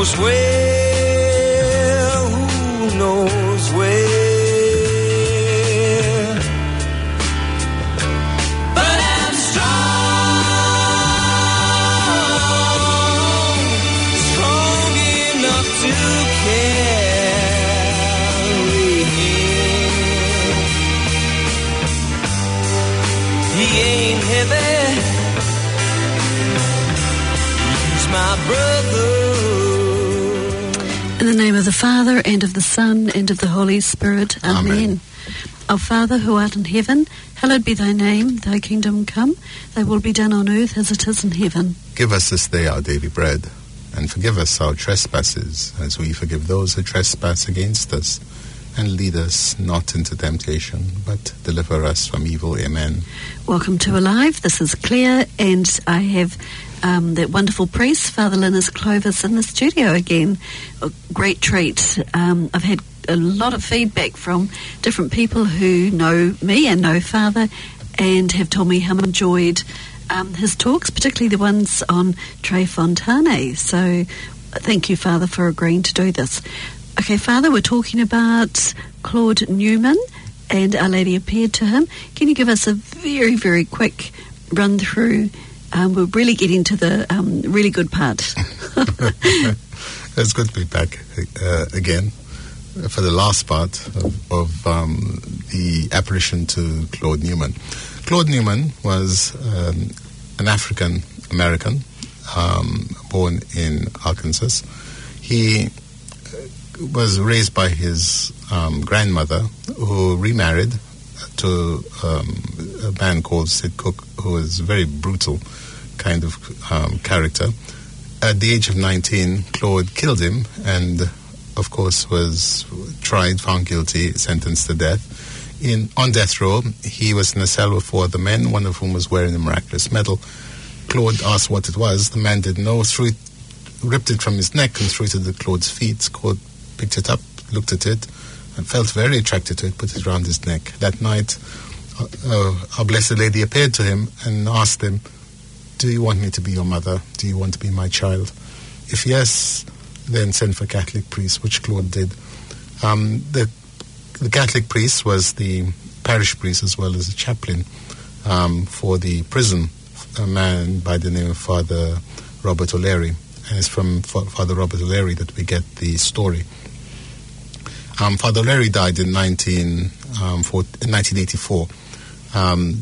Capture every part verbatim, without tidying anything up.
knows where, who knows where. But I'm strong, strong enough to carry him. He ain't heavy, he's my brother. In the name of the Father, and of the Son, and of the Holy Spirit. Amen. Amen. Our Father, who art in heaven, hallowed be thy name. Thy kingdom come, thy will be done on earth as it is in heaven. Give us this day our daily bread, and forgive us our trespasses, as we forgive those who trespass against us. And lead us not into temptation, but deliver us from evil. Amen. Welcome to Alive. This is Claire, and I have um, that wonderful priest, Father Linus Clovis, in the studio again. A great treat. Um, I've had a lot of feedback from different people who know me and know Father, and have told me how much enjoyed um, his talks, particularly the ones on Tre Fontane. So thank you, Father, for agreeing to do this. Okay, Father, we're talking about Claude Newman, and Our Lady appeared to him. Can you give us a very, very quick run through? Um, we're really getting to the um, really good part. It's good to be back uh, again for the last part of, of um, the apparition to Claude Newman. Claude Newman was um, an African American um, born in Arkansas. He was raised by his um, grandmother, who remarried to um, a man called Sid Cook, who was a very brutal kind of um, character. At the age of nineteen, Claude killed him and, of course, was tried, found guilty, sentenced to death. In on death row, he was in a cell with four other men, one of whom was wearing a miraculous medal. Claude asked what it was. The man didn't know, threw it, ripped it from his neck and threw it at Claude's feet. Claude picked it up, looked at it, and felt very attracted to it, put it around his neck. That night, uh, uh, Our Blessed Lady appeared to him and asked him, do you want me to be your mother? Do you want to be my child? If yes, then send for a Catholic priest, which Claude did. Um, the, the Catholic priest was the parish priest as well as the chaplain um, for the prison, a man by the name of Father Robert O'Leary. And it's from Father Robert O'Leary that we get the story. Um, Father O'Leary died in nineteen eighty-four. Um,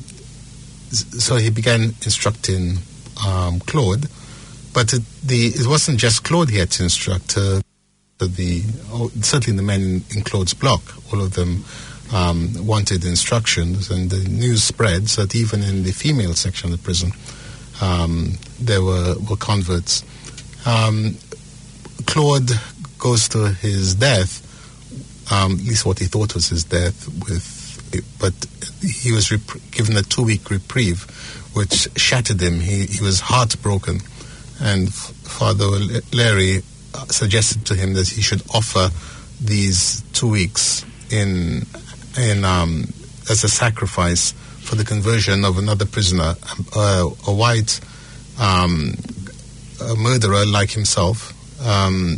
so he began instructing um, Claude, but it, the, it wasn't just Claude he had to instruct. Uh, the oh, certainly the men in, in Claude's block, all of them um, wanted instructions, and the news spread so that even in the female section of the prison, um, there were, were converts. Um, Claude goes to his death, um, at least what he thought was his death, with, but he was rep- given a two-week reprieve, which shattered him. He, he was heartbroken, and Father Larry suggested to him that he should offer these two weeks in in um, as a sacrifice for the conversion of another prisoner, uh, a white um, a murderer like himself, um,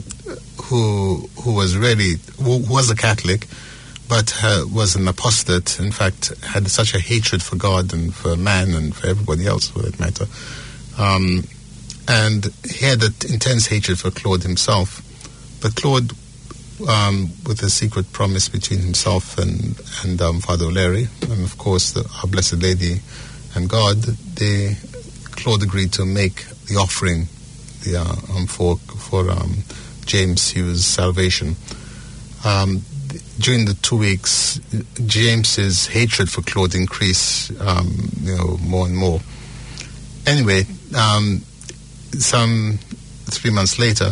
who who was really who was a Catholic, but uh, was an apostate. In fact, had such a hatred for God and for man and for everybody else, for that matter. Um, and he had that intense hatred for Claude himself. But Claude, um, with a secret promise between himself and and um, Father O'Leary, and of course the, Our Blessed Lady and God, they Claude agreed to make the offering the, uh, um, for for um, James Hughes' salvation. Um, during the two weeks, James's hatred for Claude increased, um, you know, more and more. Anyway, um, some three months later,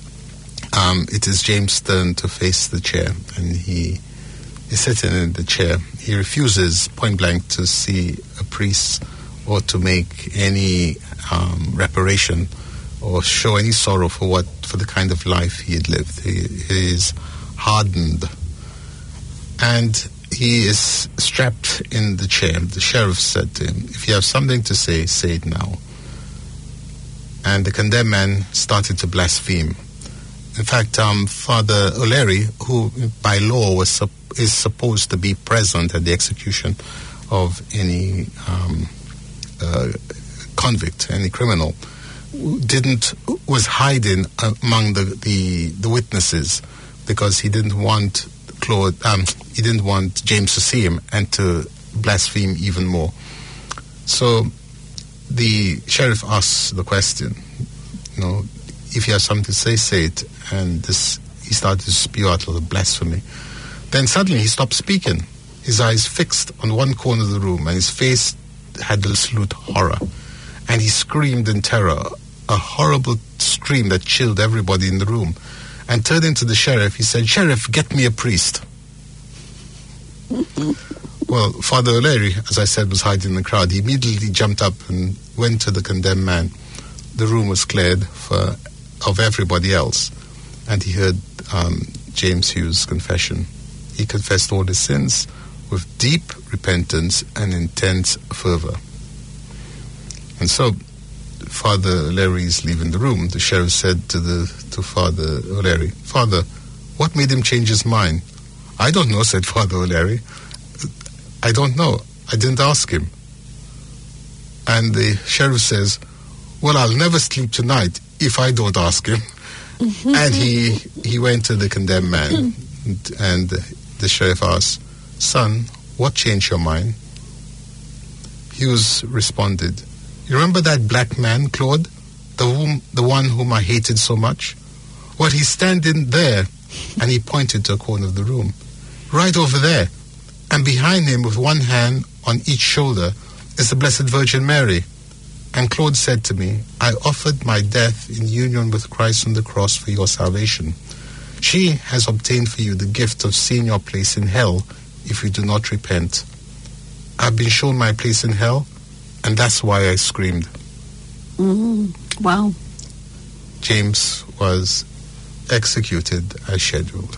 um, it is James' turn to face the chair, and he is sitting in the chair. He refuses point blank to see a priest or to make any um, reparation or show any sorrow for what for the kind of life he had lived. He, he is hardened, and he is strapped in the chair. The sheriff said to him, "If you have something to say, say it now." And the condemned man started to blaspheme. In fact, um, Father O'Leary, who by law was sup- is supposed to be present at the execution of any um, uh, convict, any criminal, didn't was hiding among the, the, the witnesses because he didn't want Claude, um, he didn't want James to see him and to blaspheme even more. So the sheriff asks the question, you know, if you have something to say, say it. And this, he started to spew out a little blasphemy. Then suddenly he stopped speaking. His eyes fixed on one corner of the room, and his face had absolute horror. And he screamed in terror, a horrible scream that chilled everybody in the room. And turning to the sheriff, he said, "Sheriff, get me a priest." Well, Father O'Leary, as I said, was hiding in the crowd. He immediately jumped up and went to the condemned man. The room was cleared for, of everybody else. And he heard um, James Hughes' confession. He confessed all his sins with deep repentance and intense fervor. And so, Father O'Leary is leaving the room. The sheriff said to the to Father O'Leary, "Father, what made him change his mind?" "I don't know," said Father O'Leary. "I don't know. I didn't ask him." And the sheriff says, "Well, I'll never sleep tonight if I don't ask him." Mm-hmm. And he he went to the condemned man, and, and the sheriff asked, "Son, what changed your mind?" Hughes responded, "You remember that black man, Claude, the whom, the one whom I hated so much? Well, he's standing there," and he pointed to a corner of the room, "right over there. And behind him, with one hand on each shoulder, is the Blessed Virgin Mary. And Claude said to me, I offered my death in union with Christ on the cross for your salvation. She has obtained for you the gift of seeing your place in hell if you do not repent. I've been shown my place in hell, and that's why I screamed." Mm, wow. James was executed as scheduled.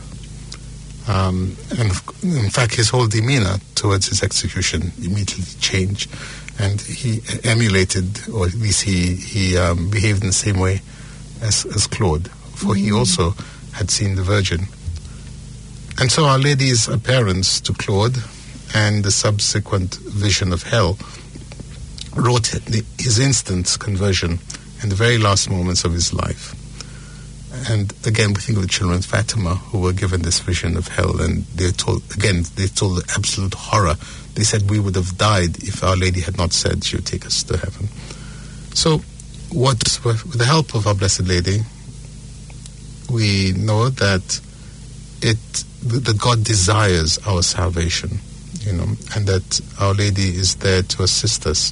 Um, and in fact, his whole demeanor towards his execution immediately changed, and he emulated, or at least he, he um, behaved in the same way as, as Claude, for mm-hmm. he also had seen the Virgin. And so Our Lady's appearance to Claude and the subsequent vision of hell wrought the, his instant conversion in the very last moments of his life. And again, we think of the children of Fatima who were given this vision of hell, and they told, again, they told the absolute horror. They said, we would have died if Our Lady had not said she would take us to heaven. So, what, with the help of Our Blessed Lady, we know that it, that God desires our salvation, you know, and that Our Lady is there to assist us.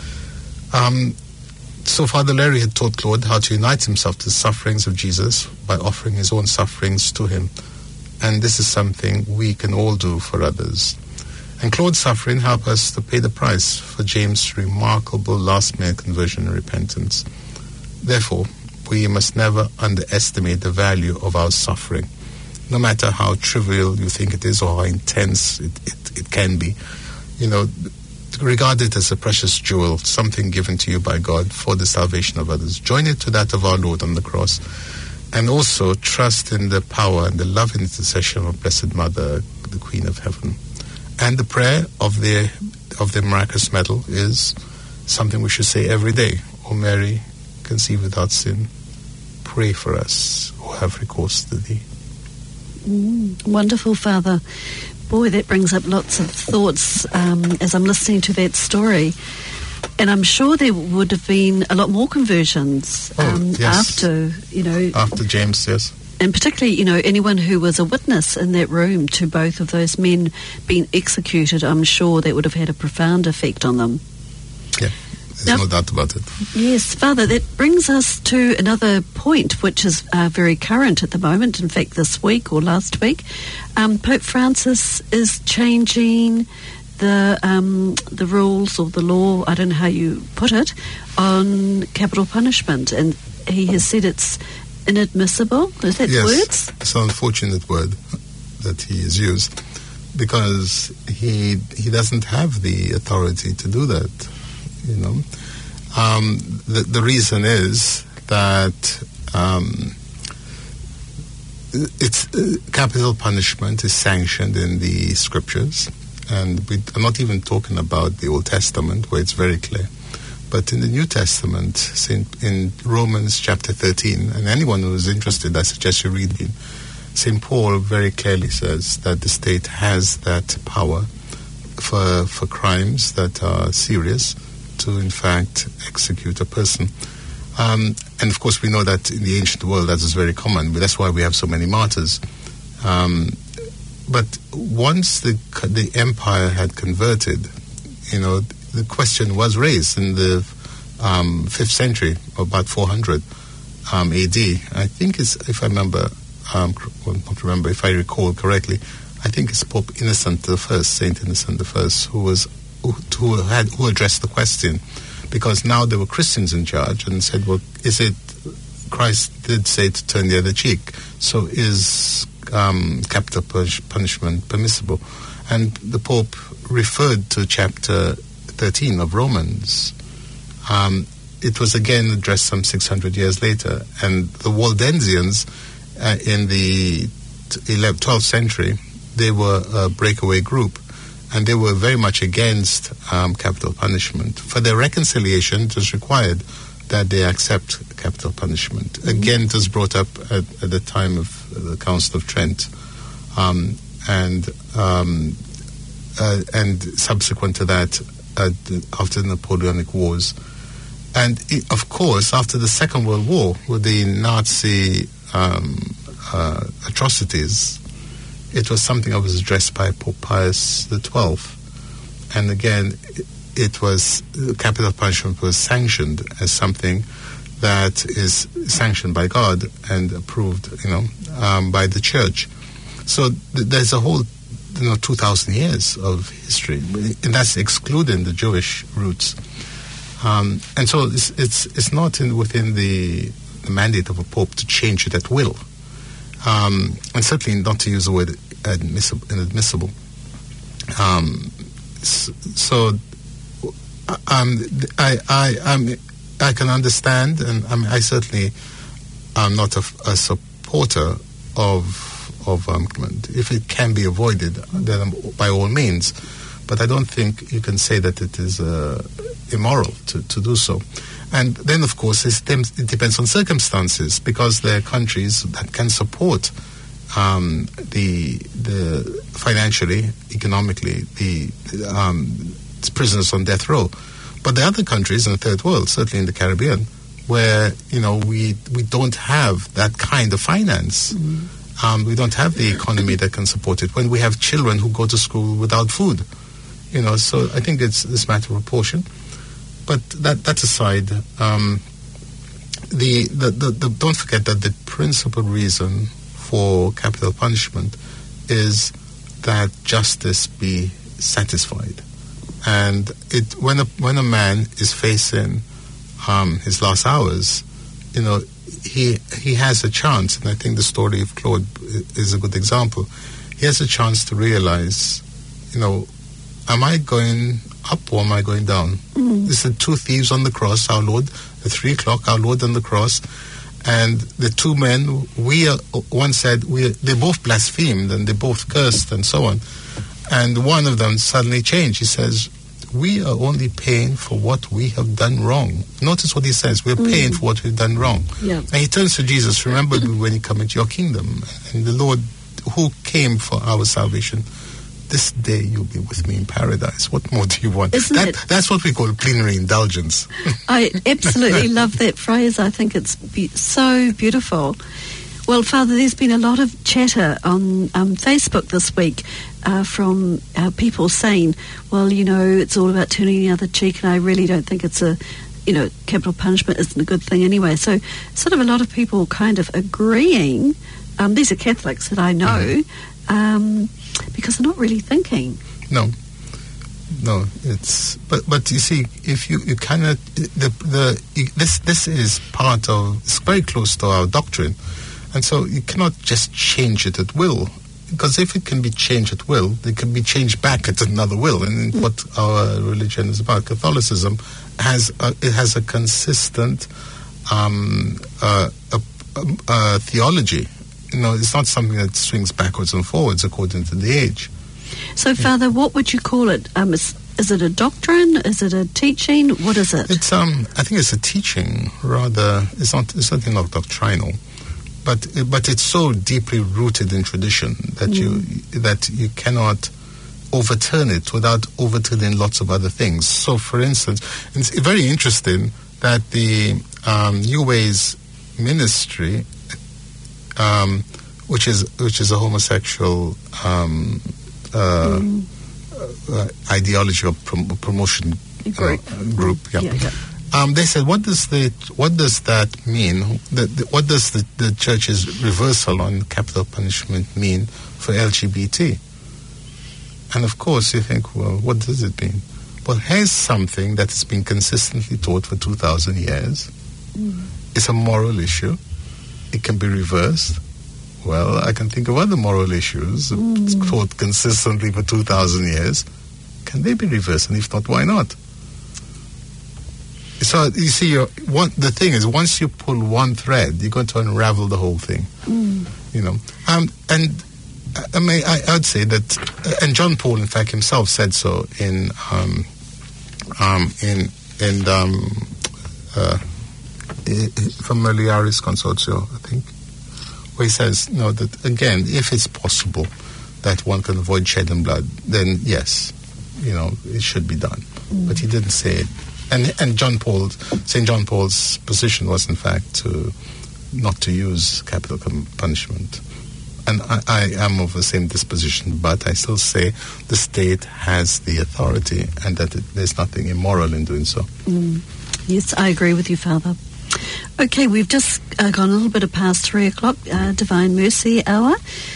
Um, So Father Larry had taught Claude how to unite himself to the sufferings of Jesus by offering his own sufferings to him. And this is something we can all do for others. And Claude's suffering helped us to pay the price for James' remarkable last-minute conversion and repentance. Therefore, we must never underestimate the value of our suffering, no matter how trivial you think it is or how intense it, it, it can be. You know, regard it as a precious jewel, something given to you by God for the salvation of others. Join it to that of our Lord on the cross. And also trust in the power and the loving intercession of Blessed Mother, the Queen of Heaven. And the prayer of the of the miraculous medal is something we should say every day. O Mary, conceived without sin, pray for us who have recourse to thee. Mm, wonderful, Father. Boy, that brings up lots of thoughts um, as I'm listening to that story. And I'm sure there would have been a lot more conversions oh, um, yes. after, you know... After James, yes. And particularly, you know, anyone who was a witness in that room to both of those men being executed, I'm sure that would have had a profound effect on them. Yeah. There's now, no doubt about it. Yes, Father, that brings us to another point which is uh, very current at the moment. In fact, this week or last week, um, Pope Francis is changing the um, the rules or the law, I don't know how you put it, on capital punishment. And he has said it's inadmissible. Is that yes, words? It's an unfortunate word that he has used, because he he doesn't have the authority to do that. You know, um, the the reason is that um, it's uh, capital punishment is sanctioned in the scriptures, and we are not even talking about the Old Testament where it's very clear. But in the New Testament, Saint, in Romans chapter thirteen, and anyone who is interested, I suggest you read it. Saint Paul very clearly says that the state has that power for for crimes that are serious to, in fact, execute a person. Um, and, of course, we know that in the ancient world that was very common, but that's why we have so many martyrs. Um, but once the the empire had converted, you know, the question was raised in the um, fifth century, about four hundred um, A D. I think it's, if I remember, um, well, not remember, if I recall correctly, I think it's Pope Innocent the First, Saint Innocent the First, who was who, who had who addressed the question, because now there were Christians in charge and said, well, is it, Christ did say to turn the other cheek, so is um, capital punishment permissible? And the Pope referred to chapter thirteen of Romans. Um, it was again addressed some six hundred years later, and the Waldensians uh, in the eleventh, twelfth century, they were a breakaway group, and they were very much against um, capital punishment. For their reconciliation, it was required that they accept capital punishment. Mm-hmm. Again, it was brought up at, at the time of the Council of Trent, um, and um, uh, and subsequent to that, uh, after the Napoleonic Wars. And, it, of course, after the Second World War, with the Nazi um, uh, atrocities, it was something that was addressed by Pope Pius the Twelfth. And again, it, it was, capital punishment was sanctioned as something that is sanctioned by God and approved, you know, um, by the Church. So th- there's a whole, you know, two thousand years of history, and that's excluding the Jewish roots. Um, and so it's it's, it's not in, within the, the mandate of a pope to change it at will, um, and certainly not to use the word admissible. inadmissible. Um, so um, I I I'm, I can understand, and I mean, I certainly am not a, a supporter of of um, if it can be avoided, then by all means. But I don't think you can say that it is uh, immoral to, to do so. And then, of course, it depends on circumstances, because there are countries that can support um, the the financially, economically, the um, prisoners on death row. But there are other countries in the third world, certainly in the Caribbean, where, you know, we we don't have that kind of finance. Mm-hmm. Um, we don't have the economy that can support it. When we have children who go to school without food. You know, so I think it's this matter of proportion. But that that aside, um, the, the, the, the don't forget that the principal reason for capital punishment is that justice be satisfied. And it when a when a man is facing um, his last hours, you know, he he has a chance, and I think the story of Claude is a good example. He has a chance to realize, you know, am I going up or am I going down? Mm. This is the two thieves on the cross, our Lord, the three o'clock, our Lord on the cross. And the two men, we are, one said, we, they both blasphemed and they both cursed and so on. And one of them suddenly changed. He says, we are only paying for what we have done wrong. Notice what he says, we're mm. paying for what we've done wrong. Yeah. And he turns to Jesus, remember when you come into your kingdom. And the Lord who came for our salvation, this day you'll be with me in paradise. What more do you want? Isn't that, it? That's what we call plenary indulgence. I absolutely love that phrase. I think it's be- so beautiful. Well, Father, there's been a lot of chatter on um, Facebook this week uh, from uh, people saying, well, you know, it's all about turning the other cheek, and I really don't think it's a, you know, capital punishment isn't a good thing anyway. So sort of a lot of people kind of agreeing. Um, these are Catholics that I know. Mm-hmm. Um, because they're not really thinking. No, no, it's but but you see, if you, you cannot the the this this is part of, it's very close to our doctrine, and so you cannot just change it at will, because if it can be changed at will, it can be changed back at another will, and mm. what our religion is about. Catholicism has a, it has a consistent um, uh, a, a, a theology. you know, it's not something that swings backwards and forwards according to the age. So, Father, what would you call it? Um, is, is it a doctrine? Is it a teaching? What is it? It's um, I think it's a teaching. Rather, it's not. It's certainly not doctrinal, but but it's so deeply rooted in tradition that mm. you that you cannot overturn it without overturning lots of other things. So, for instance, it's very interesting that the um, New Ways ministry, um, which is which is a homosexual um, uh, mm. uh, ideology or prom- promotion group, uh, group, yeah. yeah, yeah. Um, they said, what does the what does that mean? The, the, what does the, the church's reversal on capital punishment mean for L G B T? And of course, you think, well, what does it mean? Well, here's something that has been consistently taught for two thousand years. Mm. It's a moral issue. It can be reversed. Well, I can think of other moral issues mm. taught consistently for two thousand years. Can they be reversed? And if not, why not? So, you see, you're, one, the thing is, once you pull one thread, you're going to unravel the whole thing. Mm. You know, um, and I mean, I, I'd say that, uh, and John Paul, in fact, himself said so in um, um, in in um, uh, Familiaris Consortio, I think, where he says, no, that again, if it's possible that one can avoid shedding blood, then yes, you know, it should be done. Mm. But he didn't say it. And and John Paul, Saint John Paul's position was, in fact, to not to use capital punishment. And I, I am of the same disposition, but I still say the state has the authority and that it, there's nothing immoral in doing so. Mm. Yes, I agree with you, Father. Okay, we've just uh, gone a little bit past three o'clock, uh, Divine Mercy Hour.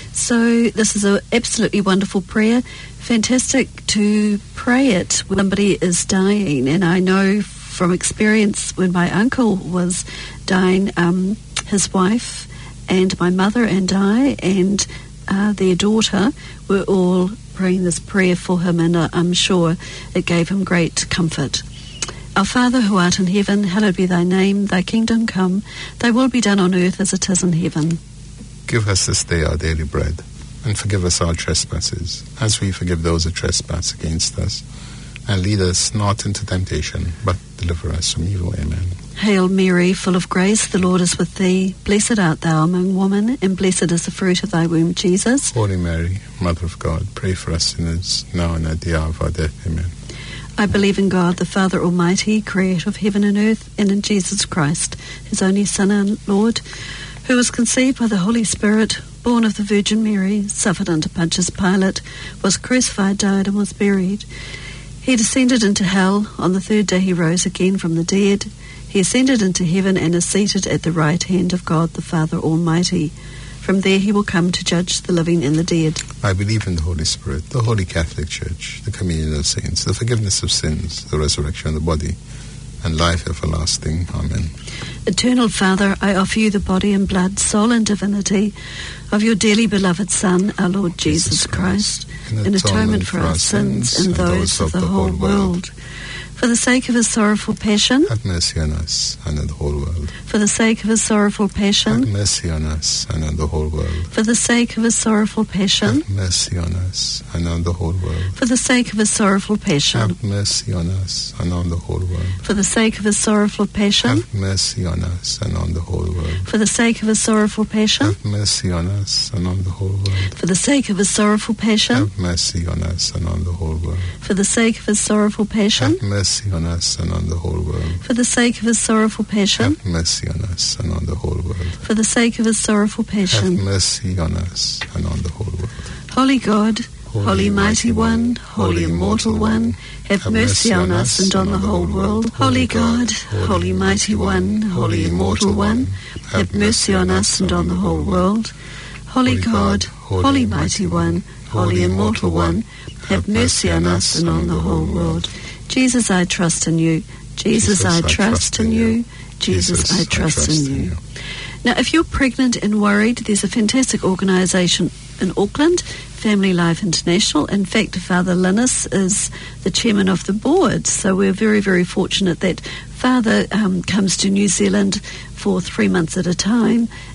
So this is an absolutely wonderful prayer. Fantastic to pray it when somebody is dying. And I know from experience when my uncle was dying, um, his wife and my mother and I and uh, their daughter were all praying this prayer for him, and uh, I'm sure it gave him great comfort. Our Father who art in heaven, hallowed be thy name, thy kingdom come, thy will be done on earth as it is in heaven. Give us this day our daily bread, and forgive us our trespasses, as we forgive those who trespass against us. And lead us not into temptation, but deliver us from evil. Amen. Hail Mary, full of grace, the Lord is with thee. Blessed art thou among women, and blessed is the fruit of thy womb, Jesus. Holy Mary, Mother of God, pray for us sinners, now and at the hour of our death. Amen. I believe in God, the Father Almighty, creator of heaven and earth, and in Jesus Christ, his only Son and Lord, who was conceived by the Holy Spirit, born of the Virgin Mary, suffered under Pontius Pilate, was crucified, died, and was buried. He descended into hell. On the third day he rose again from the dead. He ascended into heaven and is seated at the right hand of God, the Father Almighty. From there he will come to judge the living and the dead. I believe in the Holy Spirit, the Holy Catholic Church, the communion of saints, the forgiveness of sins, the resurrection of the body, and life everlasting. Amen. Eternal Father, I offer you the body and blood, soul and divinity of your dearly beloved Son, our Lord Jesus, Jesus Christ, Christ, in atonement for our sins and those of the whole world. For the sake of his sorrowful passion, have mercy on us and on the whole world. For the sake of his sorrowful passion, have mercy on us and on the whole world. For the sake of his sorrowful passion, have mercy on us and on the whole world. For the sake of his sorrowful passion, have mercy on us and on the whole world. For the sake of his sorrowful passion, have mercy on us and on the whole world. For the sake of his sorrowful passion, have mercy on us and on the whole world. For the sake of his sorrowful passion, have mercy on us and on the whole world. For the sake of his sorrowful passion, have mercy on us and on the whole world. For the sake of his sorrowful passion, have mercy on us and on the whole world. For the sake of his sorrowful passion, have mercy on us and on the whole world. Holy God, Holy, Holy Mighty One, Holy Immortal One, have, have mercy on us and on the whole world. Holy God, Holy Mighty One, Holy Immortal One, have mercy on us and on the whole world. Holy God, Holy Mighty One, Holy Immortal One, have mercy on us and on the whole world. Jesus, I trust in you. Jesus, Jesus I, trust I trust in you. you. Jesus, Jesus, I trust, I trust in, you. in you. Now, if you're pregnant and worried, there's a fantastic organisation in Auckland, Family Life International. In fact, Father Linus is the chairman of the board. So we're very, very fortunate that Father um, comes to New Zealand for three months at a time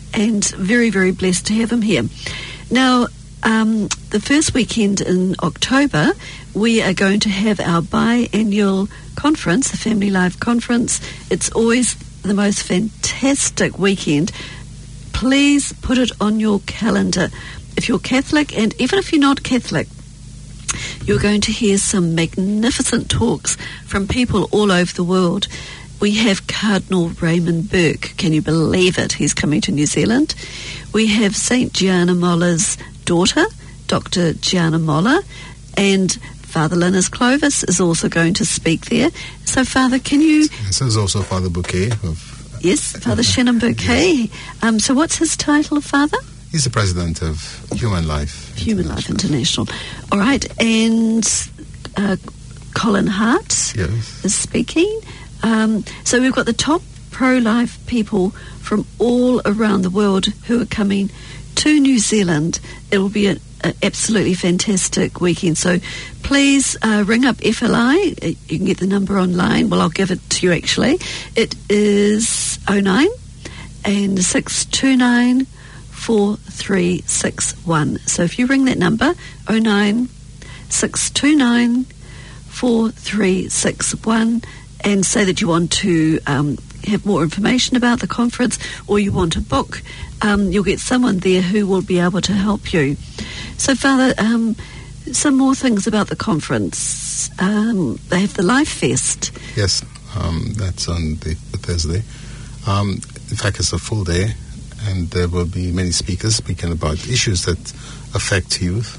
and very, very blessed to have him here. Now, um, the first weekend in October, we are going to have our biannual conference, the Family Life Conference. It's always the most fantastic weekend. Please put it on your calendar. If you're Catholic, and even if you're not Catholic, you're going to hear some magnificent talks from people all over the world. We have Cardinal Raymond Burke. Can you believe it? He's coming to New Zealand. We have Saint Gianna Moller's daughter, Doctor Gianna Moller, and Father Linus Clovis is also going to speak there. So, Father, can you... This is also Father Bouquet of... Yes, Father Shannon Bouquet. Yes. Um, so what's his title, Father? He's the president of Human Life Human Life International. All right, and uh, Colin Hart yes. is speaking. Um, so we've got the top pro-life people from all around the world who are coming to New Zealand. It will be an absolutely fantastic weekend. So please uh, ring up F L I. You can get the number online. Well, I'll give it to you actually. It is oh nine and six two nine four three six one. So if you ring that number, oh nine six two nine four three six one, and say that you want to um, have more information about the conference, or you want to book, um, you'll get someone there who will be able to help you. So, Father, um, some more things about the conference. Um, they have the Life Fest. Yes, um, that's on the, the Thursday. Um, in fact, it's a full day, and there will be many speakers speaking about issues that affect youth.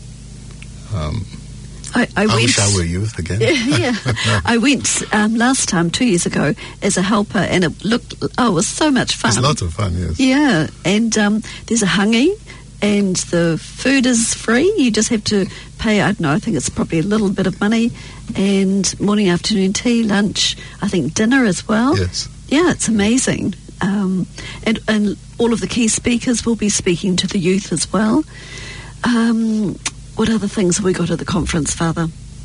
Um, I, I, I went, wish I were youth again. Yeah, I went um, last time, two years ago, as a helper, and it looked, oh, it was so much fun. It's a lot of fun, yes. Yeah, and um, there's a hangi, and the food is free. You just have to pay, I don't know, I think it's probably a little bit of money, and morning, afternoon tea, lunch, I think dinner as well. Yes. Yeah, it's amazing. Um, and, and all of the key speakers will be speaking to the youth as well. Um... What other things have we got at the conference, Father?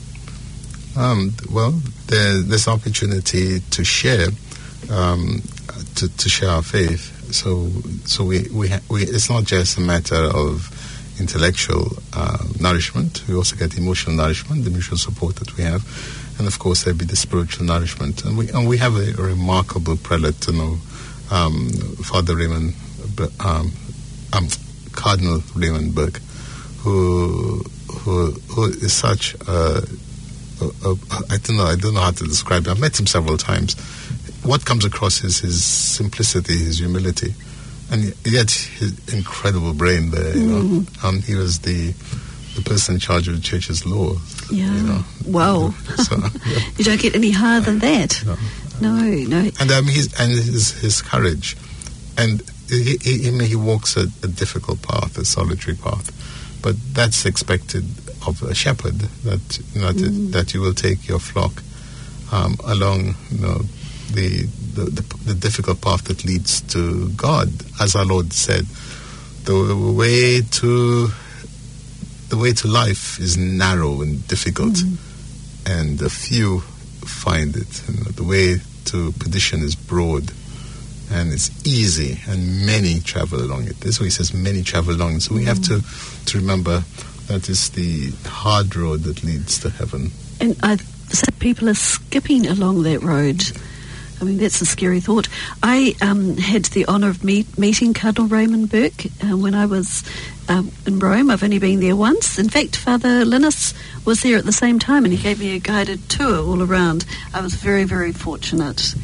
Um, well, there, there's opportunity to share, um, to, to share our faith. So, so we, we, ha- we it's not just a matter of intellectual uh, nourishment. We also get emotional nourishment, the mutual support that we have, and of course there'll be the spiritual nourishment. And we and we have a, a remarkable prelate to know, um, Father Raymond, um, um, Cardinal Raymond Burke. Who, who, who is such a, a, a, I don't know, I don't know how to describe him. I've met him several times. What comes across is his simplicity, his humility, and yet his incredible brain there, you mm. know. Um, he was the the person in charge of the church's law. Yeah. You know. Wow. So, yeah. You don't get any higher than that. No, no. no. And um, his and his his courage, and he he, he, he walks a, a difficult path, a solitary path. But that's expected of a shepherd, that you know, mm. that you will take your flock um, along, you know, the, the, the the difficult path that leads to God, as our Lord said. The way to the way to life is narrow and difficult, mm. and a few find it. You know, the way to perdition is broad, and it's easy, and many travel along it. That's why he says many travel along it. So we mm. have to, to remember that it's the hard road that leads to heaven. And I said people are skipping along that road. I mean, that's a scary thought. I um, had the honour of meet, meeting Cardinal Raymond Burke uh, when I was um, in Rome. I've only been there once. In fact, Father Linus was there at the same time, and he gave me a guided tour all around. I was very, very fortunate.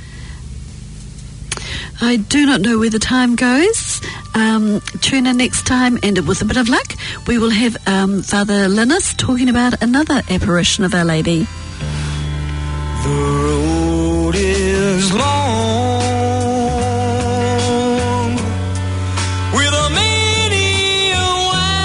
I do not know where the time goes. Um, tune in next time, and with a bit of luck, we will have um, Father Linus talking about another apparition of Our Lady. The road is long.